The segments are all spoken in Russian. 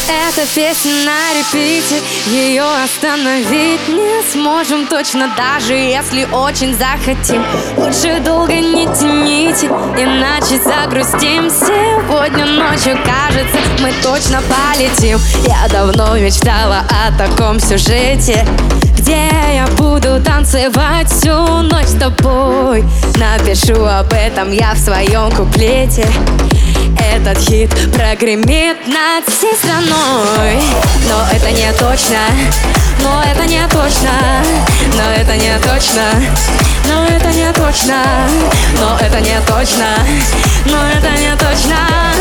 Эта песня на репите, ее остановить не сможем точно, даже если очень захотим. Лучше долго не тяните, иначе загрустим. Сегодня ночью, кажется, мы точно полетим. Я давно мечтала о таком сюжете, где я буду танцевать всю ночь с тобой. Напишу об этом я в своем куплете. Этот хит прогремит над всей страной. Но это не точно, но это не точно, но это не точно, но это не точно, но это не точно, но это не точно.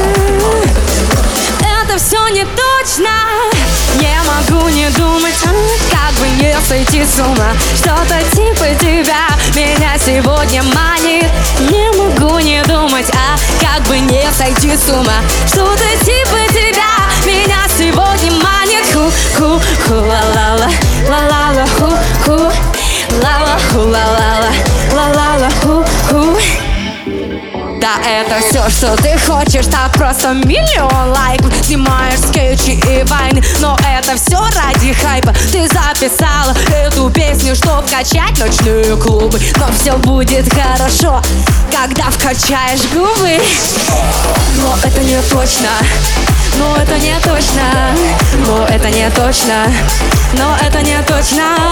Это все не точно. Не могу не думать, как бы не сойти с ума. Что-то типа тебя меня сегодня манит. Не могу не думать, как бы не сойти с ума. Что-то типа тебя меня сегодня манит. Ху-ху-ху, ла-ла-ла, ла-ла-ла, ху-ху, ла-ла-ху, ла-ла-ла, ла-ла-ла, ху-ху. Да, это все, что ты хочешь, так просто миллион лайков. Снимаешь скетчи и вайны, но это все ради хайпа. Ты записала эту песню, чтоб качать ночные клубы. Но все будет хорошо, когда вкачаешь губы. Но это не точно, но это не точно, но это не точно, но это не точно.